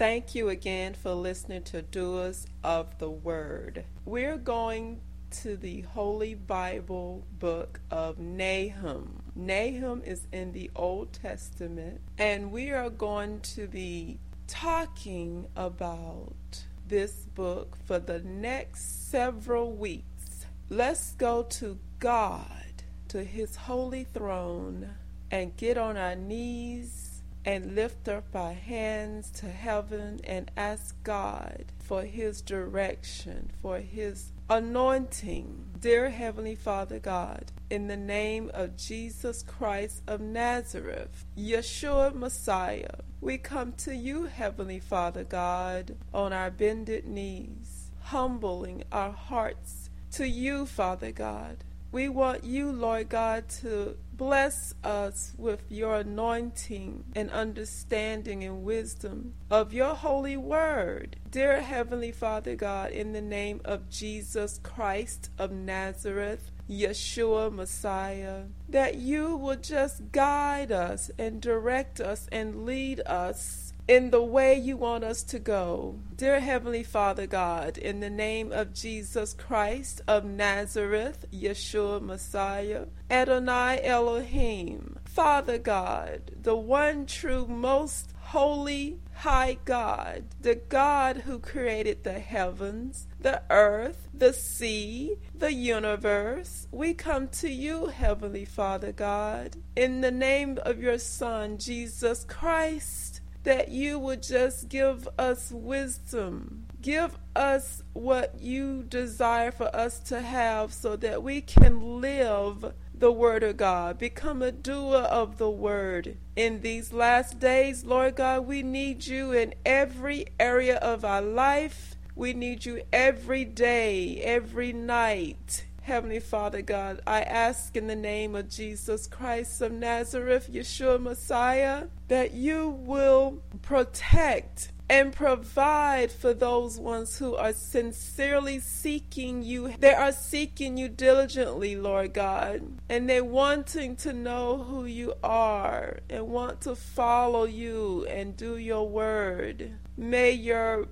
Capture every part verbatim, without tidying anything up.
Thank you again for listening to Doers of the Word. We're going to the Holy Bible book of Nahum. Nahum is in the Old Testament, and we are going to be talking about this book for the next several weeks. Let's go to God, to His holy throne, and get on our knees and lift up our hands to heaven and ask God for His direction, for His anointing. Dear Heavenly Father God, in the name of Jesus Christ of Nazareth, Yeshua Messiah, we come to you, Heavenly Father God, on our bended knees, humbling our hearts to you, Father God. We want you, Lord God, to bless us with your anointing and understanding and wisdom of your holy word. Dear Heavenly Father God, in the name of Jesus Christ of Nazareth, Yeshua Messiah, that you will just guide us and direct us and lead us in the way you want us to go. Dear Heavenly Father God, in the name of Jesus Christ of Nazareth, Yeshua Messiah, Adonai Elohim, Father God, the one true, most holy, high God, the God who created the heavens, the earth, the sea, the universe, we come to you, Heavenly Father God, in the name of your Son, Jesus Christ, that you would just give us wisdom. Give us what you desire for us to have so that we can live the Word of God, become a doer of the Word. In these last days, Lord God, we need you in every area of our life. We need you every day, every night. Heavenly Father God, I ask in the name of Jesus Christ of Nazareth, Yeshua Messiah, that you will protect and provide for those ones who are sincerely seeking you. They are seeking you diligently, Lord God, and they're wanting to know who you are and want to follow you and do your word. May your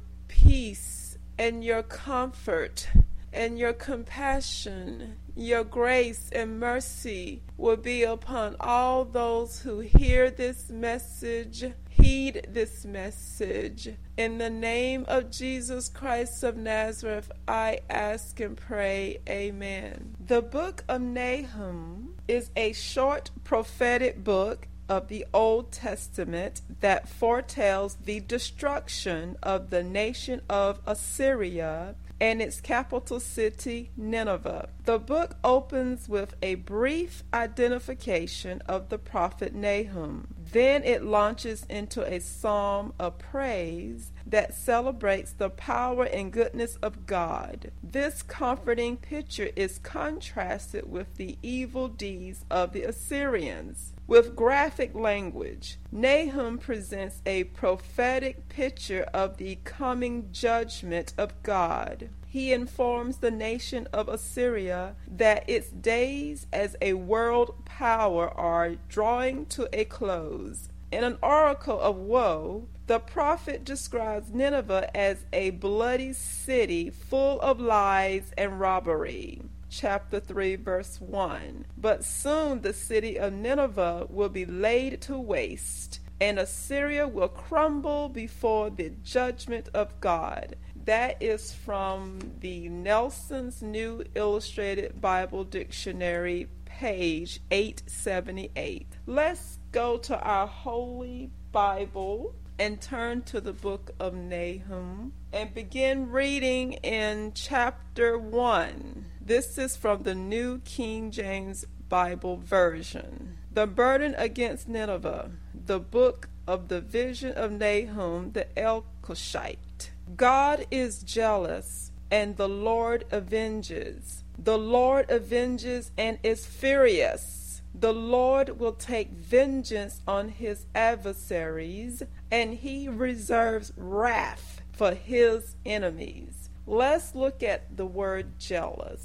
peace and your comfort and your compassion, your grace and mercy will be upon all those who hear this message, heed this message. In the name of Jesus Christ of Nazareth, I ask and pray, amen. The book of Nahum is a short prophetic book of the Old Testament that foretells the destruction of the nation of Assyria and its capital city, Nineveh. The book opens with a brief identification of the prophet Nahum. Then it launches into a psalm of praise that celebrates the power and goodness of God. This comforting picture is contrasted with the evil deeds of the Assyrians. With graphic language, Nahum presents a prophetic picture of the coming judgment of God. He informs the nation of Assyria that its days as a world power are drawing to a close. In an oracle of woe, the prophet describes Nineveh as a bloody city full of lies and robbery. Chapter three, verse one. But soon the city of Nineveh will be laid to waste, and Assyria will crumble before the judgment of God. That is from the Nelson's New Illustrated Bible Dictionary, page eight seventy-eight. Let's go to our Holy Bible and turn to the book of Nahum and begin reading in chapter one. This is from the New King James Bible Version. The burden against Nineveh, the book of the vision of Nahum the Elkoshite. God is jealous, and the Lord avenges. The Lord avenges and is furious. The Lord will take vengeance on his adversaries, and he reserves wrath for his enemies. Let's look at the word jealous.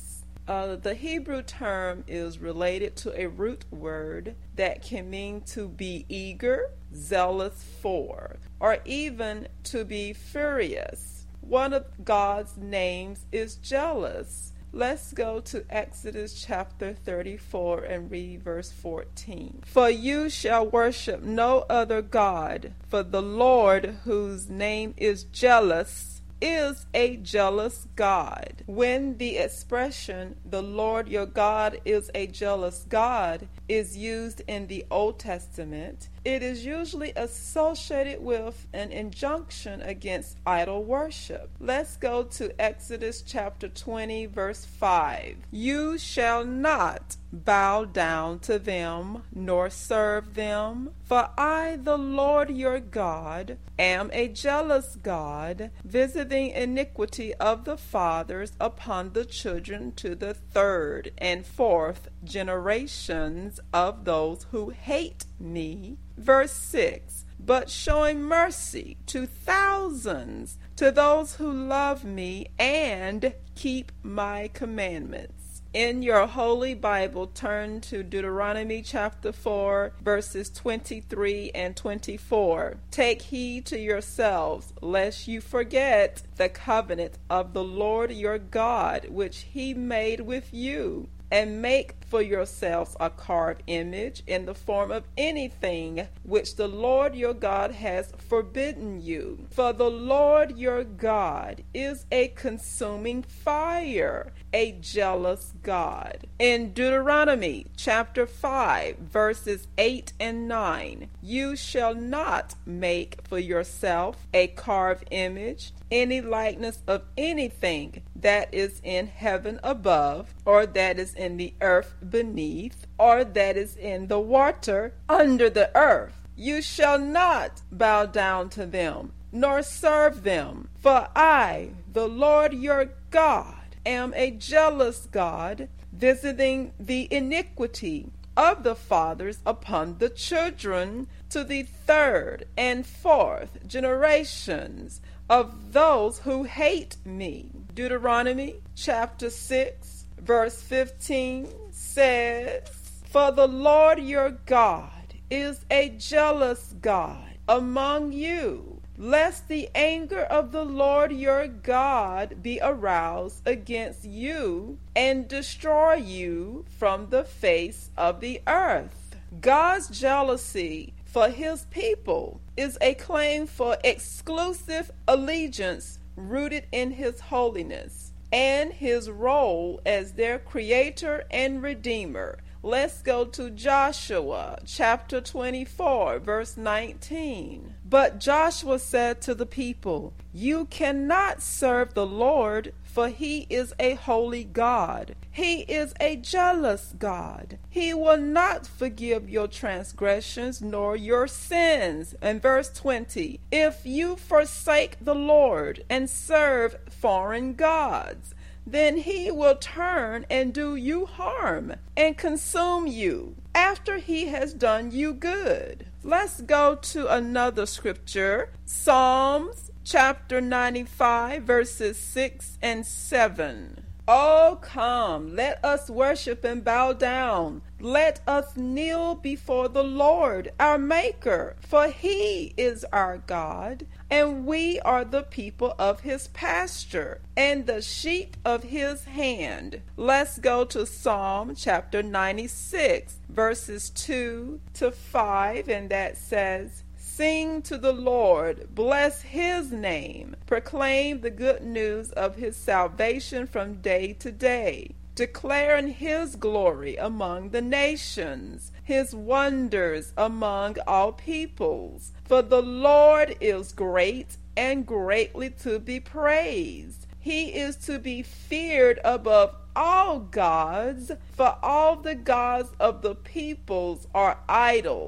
Uh, the Hebrew term is related to a root word that can mean to be eager, zealous for, or even to be furious. One of God's names is jealous. Let's go to Exodus chapter thirty-four and read verse fourteen. For you shall worship no other God, for the Lord, whose name is jealous, is a jealous God. When the expression, the Lord your God is a jealous God, is used in the Old Testament, it is usually associated with an injunction against idol worship. Let's go to Exodus chapter twenty, verse five. You shall not bow down to them, nor serve them, for I, the Lord your God, am a jealous God, visiting iniquity of the fathers upon the children to the third and fourth generations of those who hate me. Verse six. But showing mercy to thousands, to those who love me and keep my commandments. In your Holy Bible, turn to Deuteronomy chapter four, verses twenty-three and twenty-four. Take heed to yourselves, lest you forget the covenant of the Lord your God, which he made with you, and make for yourselves a carved image in the form of anything which the Lord your God has forbidden you. For the Lord your God is a consuming fire, a jealous God. In Deuteronomy chapter five, verses eight and nine, you shall not make for yourself a carved image, any likeness of anything that is in heaven above, or that is in the earth beneath, or that is in the water under the earth. You shall not bow down to them, nor serve them. For I, the Lord your God, am a jealous God, visiting the iniquity of the fathers upon the children to the third and fourth generations of those who hate me. Deuteronomy chapter six, verse fifteen says, For the Lord your God is a jealous God among you, lest the anger of the Lord your God be aroused against you and destroy you from the face of the earth. God's jealousy for his people is a claim for exclusive allegiance rooted in his holiness and his role as their creator and redeemer. Let's go to Joshua chapter twenty-four, verse nineteen. But Joshua said to the people, You cannot serve the Lord, for he is a holy God. He is a jealous God. He will not forgive your transgressions nor your sins. And verse twenty, If you forsake the Lord and serve foreign gods, then he will turn and do you harm and consume you after he has done you good. Let's go to another scripture, Psalms chapter ninety-five, verses six and seven. Oh, come, let us worship and bow down. Let us kneel before the Lord, our Maker, for he is our God, and we are the people of his pasture, and the sheep of his hand. Let's go to Psalm chapter ninety-six, verses two to five, and that says, Sing to the Lord, bless his name, proclaim the good news of his salvation from day to day, declaring his glory among the nations, his wonders among all peoples. For the Lord is great and greatly to be praised. He is to be feared above all gods, for all the gods of the peoples are idols,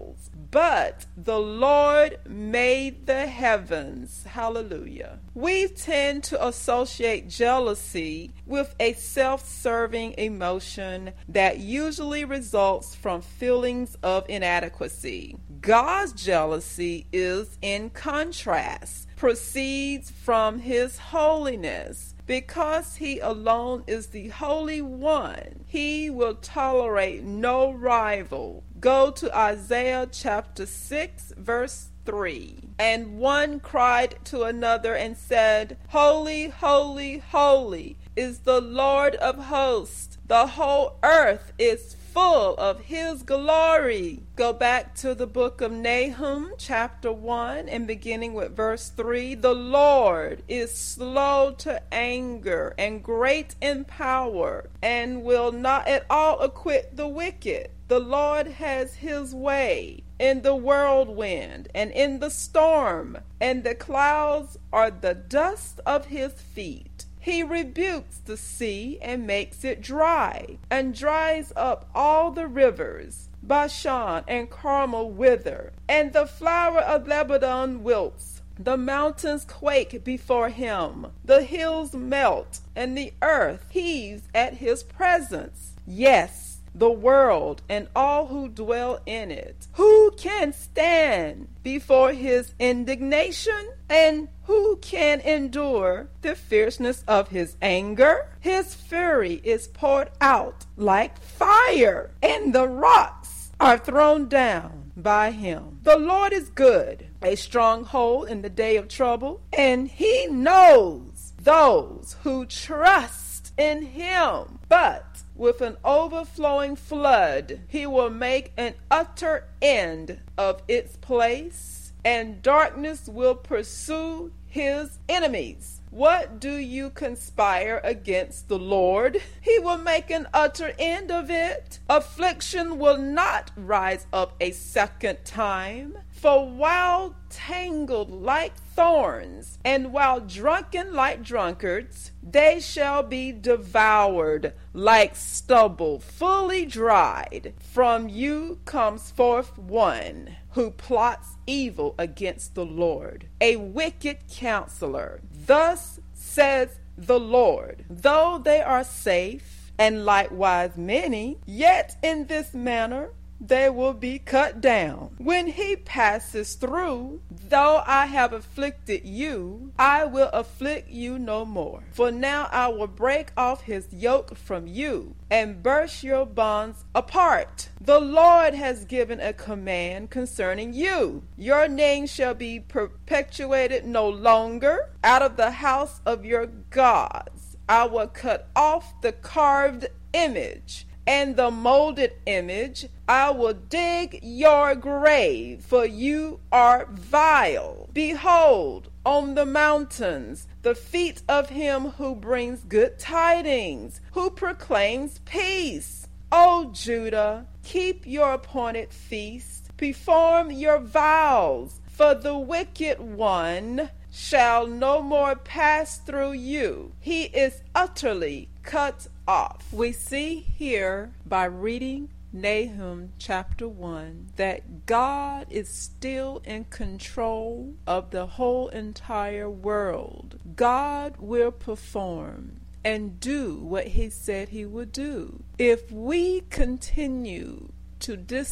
but the Lord made the heavens. Hallelujah. We tend to associate jealousy with a self-serving emotion that usually results from feelings of inadequacy. God's jealousy is, in contrast, proceeds from his holiness. Because he alone is the Holy One, he will tolerate no rival. Go to Isaiah chapter six, verse three. And one cried to another and said, Holy, holy, holy is the Lord of hosts. The whole earth is full of his glory. Go back to the book of Nahum chapter one and beginning with verse three. The Lord is slow to anger and great in power, and will not at all acquit the wicked. The Lord has his way in the whirlwind and in the storm, and the clouds are the dust of his feet. He rebukes the sea and makes it dry, and dries up all the rivers. Bashan and Carmel wither, and the flower of Lebanon wilts. The mountains quake before him, the hills melt, and the earth heaves at his presence. Yes, the world and all who dwell in it. Who can stand before his indignation? And who can endure the fierceness of his anger? His fury is poured out like fire, and the rocks are thrown down by him. The Lord is good, a stronghold in the day of trouble, and he knows those who trust in him. But with an overflowing flood, he will make an utter end of its place, and darkness will pursue his enemies. What do you conspire against the Lord? He will make an utter end of it. Affliction will not rise up a second time. For while tangled like thorns, and while drunken like drunkards, they shall be devoured like stubble, fully dried. From you comes forth one who plots evil against the Lord, a wicked counselor. Thus says the Lord, though they are safe, and likewise many, yet in this manner they will be cut down. When he passes through, though I have afflicted you, I will afflict you no more. For now I will break off his yoke from you, and burst your bonds apart. The Lord has given a command concerning you. Your name shall be perpetuated no longer. Out of the house of your gods I will cut off the carved image, and the molded image. I will dig your grave, for you are vile. Behold, on the mountains, the feet of him who brings good tidings, who proclaims peace. O Judah, keep your appointed feast, perform your vows, for the wicked one shall no more pass through you. He is utterly cut off. We see here by reading Nahum chapter one that God is still in control of the whole entire world. God will perform and do what he said he would do. If we continue to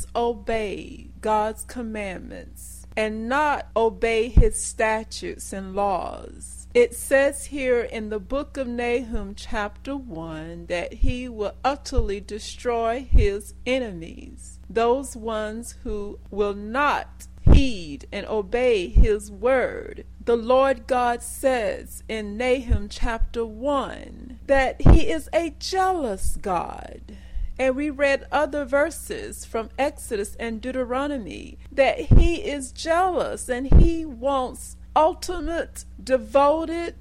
disobey God's commandments and not obey his statutes and laws, it says here in the book of Nahum chapter one that he will utterly destroy his enemies, those ones who will not heed and obey his word. The Lord God says in Nahum chapter one that he is a jealous God. And we read other verses from Exodus and Deuteronomy that he is jealous and he wants ultimate, devoted,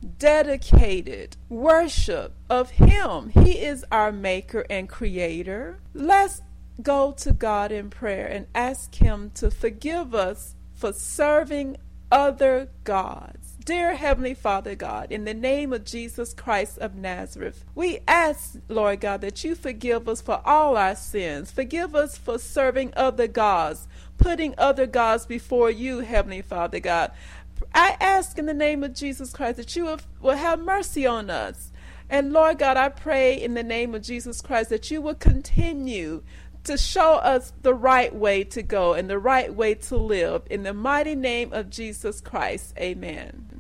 dedicated worship of him. He is our maker and creator. Let's go to God in prayer and ask him to forgive us for serving other gods. Dear Heavenly Father God, in the name of Jesus Christ of Nazareth, we ask, Lord God, that you forgive us for all our sins. Forgive us for serving other gods, putting other gods before you, Heavenly Father God. I ask in the name of Jesus Christ that you will have mercy on us. And Lord God, I pray in the name of Jesus Christ that you will continue to show us the right way to go and the right way to live. In the mighty name of Jesus Christ, amen.